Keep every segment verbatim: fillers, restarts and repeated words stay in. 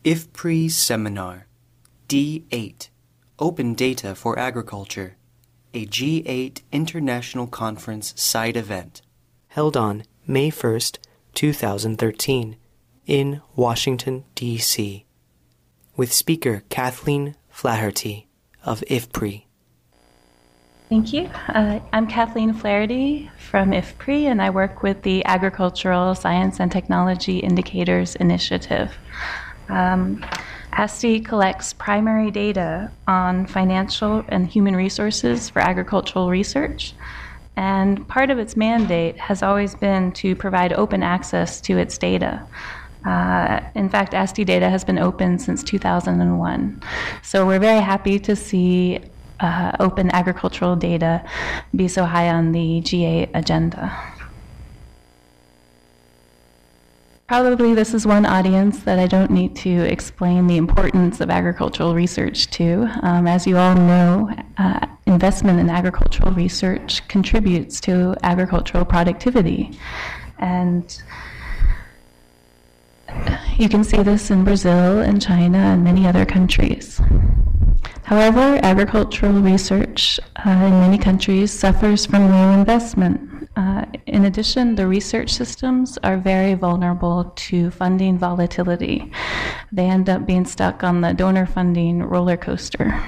I F P R I Seminar D eight Open Data for Agriculture, a G eight International Conference side event, held on May first, two thousand thirteen, in Washington, D C, with speaker Kathleen Flaherty of I F P R I. Thank you. Uh, I'm Kathleen Flaherty from I F P R I, and I work with the Agricultural Science and Technology Indicators Initiative. Um, A S T I collects primary data on financial and human resources for agricultural research, and part of its mandate has always been to provide open access to its data. Uh, in fact, A S T I data has been open since two thousand one. So we're very happy to see uh, open agricultural data be so high on the G eight agenda. Probably this is one audience that I don't need to explain the importance of agricultural research to. Um, as you all know, uh, investment in agricultural research contributes to agricultural productivity. And you can see this in Brazil and China and many other countries. However, agricultural research uh, in many countries suffers from low investment. Uh, in addition, the research systems are very vulnerable to funding volatility. They end up being stuck on the donor funding roller coaster.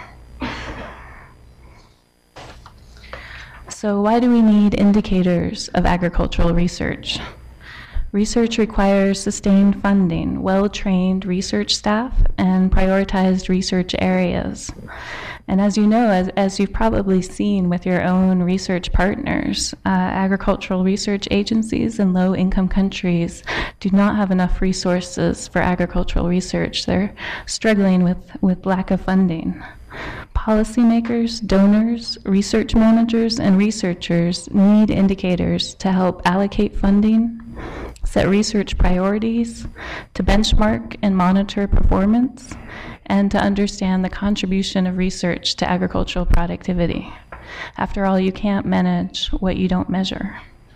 So why do we need indicators of agricultural research? Research requires sustained funding, well-trained research staff, and prioritized research areas. And as you know, as, as you've probably seen with your own research partners, uh, agricultural research agencies in low-income countries do not have enough resources for agricultural research. They're struggling with, with lack of funding. Policymakers, donors, research managers, and researchers need indicators to help allocate funding, set research priorities, to benchmark and monitor performance, and to understand the contribution of research to agricultural productivity. After all, you can't manage what you don't measure.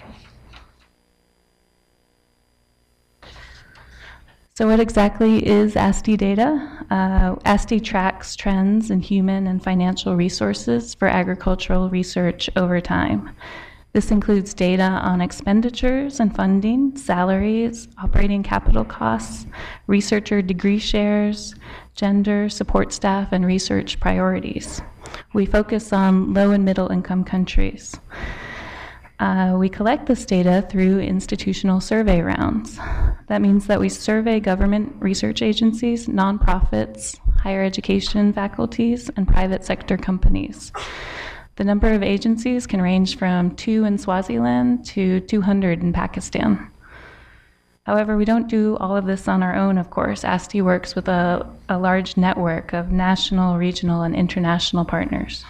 So what exactly is A S T I data? Uh, A S T I tracks trends in human and financial resources for agricultural research over time. This includes data on expenditures and funding, salaries, operating capital costs, researcher degree shares, gender, support staff, and research priorities. We focus on low and middle income countries. Uh, we collect this data through institutional survey rounds. That means that we survey government research agencies, nonprofits, higher education faculties, and private sector companies. The number of agencies can range from two in Swaziland to two hundred in Pakistan. However, we don't do all of this on our own, of course. A S T I works with a, a large network of national, regional, and international partners.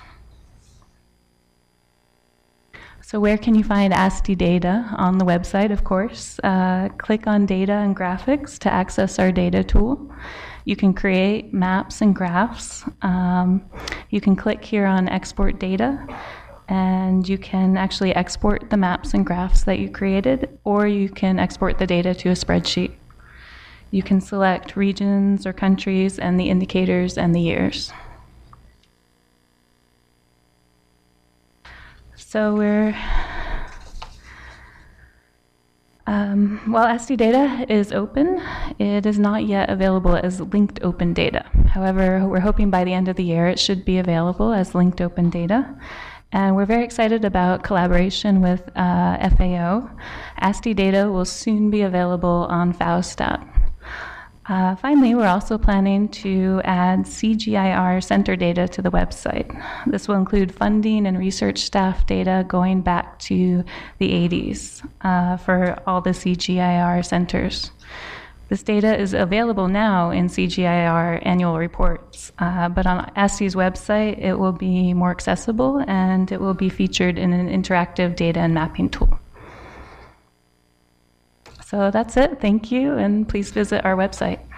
So where can you find A S T I data? On the website, of course. Uh, click on Data and Graphics to access our data tool. You can create maps and graphs. Um, you can click here on Export Data, and you can actually export the maps and graphs that you created, or you can export the data to a spreadsheet. You can select regions or countries and the indicators and the years. So we're, um, while A S T I data is open, it is not yet available as linked open data. However, we're hoping by the end of the year it should be available as linked open data. And we're very excited about collaboration with uh, F A O. A S T I data will soon be available on FAOSTAT. Uh, finally, we're also planning to add C G I R center data to the website. This will include funding and research staff data going back to the eighties uh, for all the C G I R centers. This data is available now in C G I R annual reports, uh, but on A S T I's website it will be more accessible and it will be featured in an interactive data and mapping tool. So that's it. Thank you, and please visit our website.